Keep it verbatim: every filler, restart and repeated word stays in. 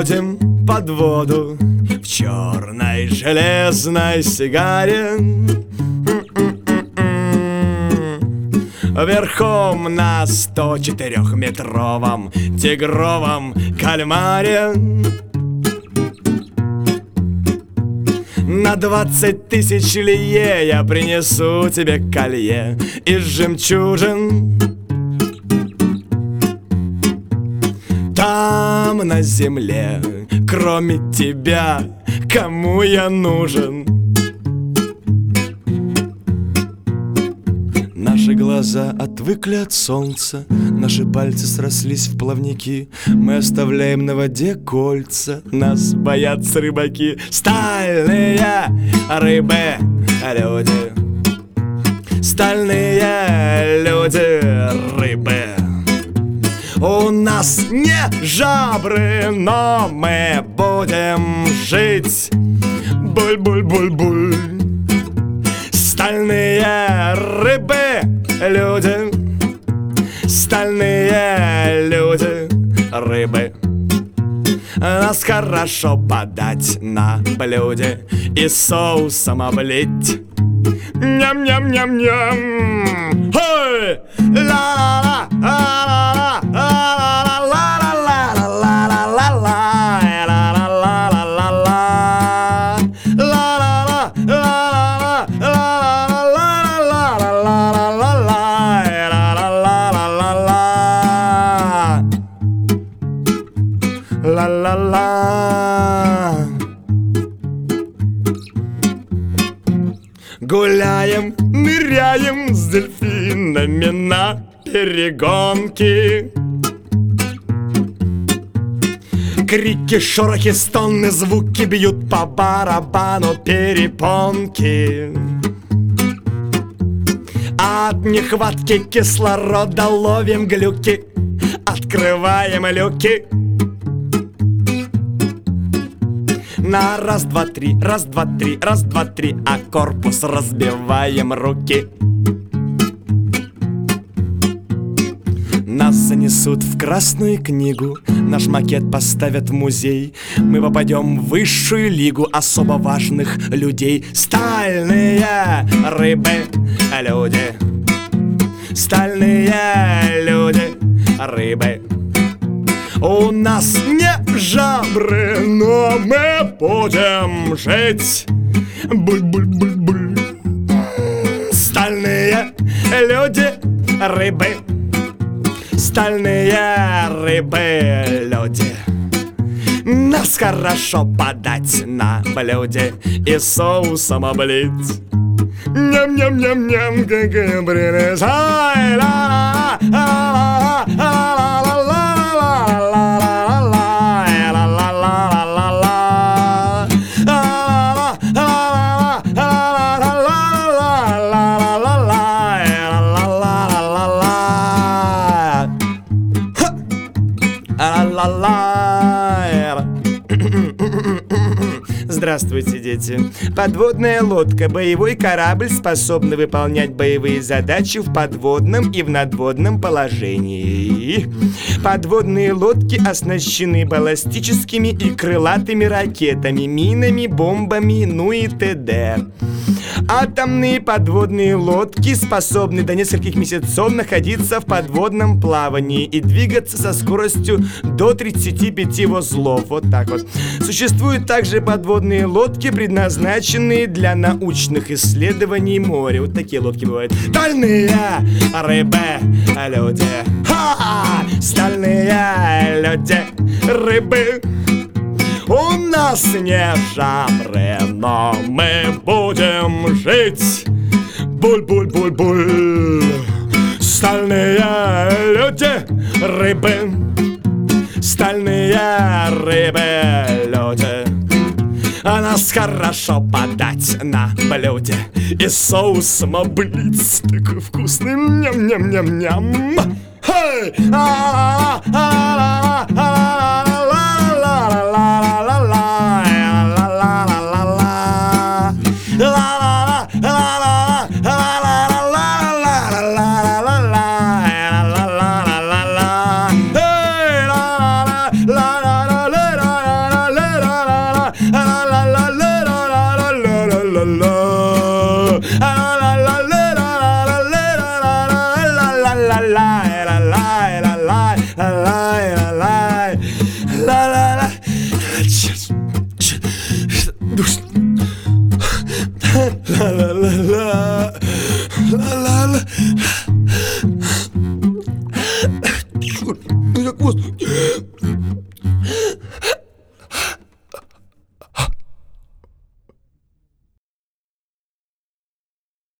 Уходим под воду в черной железной сигаре, верхом на сто четырехметровом тигровом кальмаре. На двадцать тысяч лье я принесу тебе колье из жемчужин. Там на земле, кроме тебя, кому я нужен? Наши глаза отвыкли от солнца, наши пальцы срослись в плавники. Мы оставляем на воде кольца, нас боятся рыбаки. Стальные рыбы, люди, стальные люди, рыбы. У нас не жабры, но мы будем жить. Буль-буль-буль-буль. Стальные рыбы, люди, стальные люди, рыбы. Нас хорошо подать на блюде и соусом облить. Ням-ням-ням-ням. Хей! Ла-ла-ла, ла-ла-ла, ла-ла-ла. Гуляем, ныряем с дельфинами на перегонки. Крики, шорохи, стоны, звуки бьют по барабану перепонки. От нехватки кислорода ловим глюки, открываем люки. На раз, два, три, раз, два, три, раз, два, три, а корпус разбиваем руки. Нас занесут в Красную книгу, наш макет поставят в музей. Мы попадем в высшую лигу особо важных людей. Стальные рыбы, люди, стальные люди, рыбы. У нас не жабры, но мы будем жить. Буль-буль-буль-буль. Стальные люди, рыбы, стальные рыбы, люди. Нас хорошо подать на блюде и соусом облить. Ням-ням-ням-ням, какая прелесть. Ай, ла-ла, ла-ла, ла-ла, ла-ла. Здравствуйте, дети. Подводная лодка, боевой корабль, способный выполнять боевые задачи в подводном и в надводном положении. Подводные лодки оснащены баллистическими и крылатыми ракетами, минами, бомбами, ну и т.д. Атомные подводные лодки способны до нескольких месяцев находиться в подводном плавании и двигаться со скоростью до тридцати пяти узлов. Вот так вот. Существуют также подводные лодки, предназначенные для научных исследований моря. Вот такие лодки бывают. Стальные рыбы, люди. Ха-ха! Стальные люди, рыбы. У нас не жабры, но мы будем жить. Буль-буль-буль-буль. Стальные люди, рыбы, стальные рыбы, люди. А нас хорошо подать на блюде и соусом облить. Такой вкусный, ням-ням-ням-ням. Хей! ла-ла-ла, ла-ла-ла. Черт, черт, душно.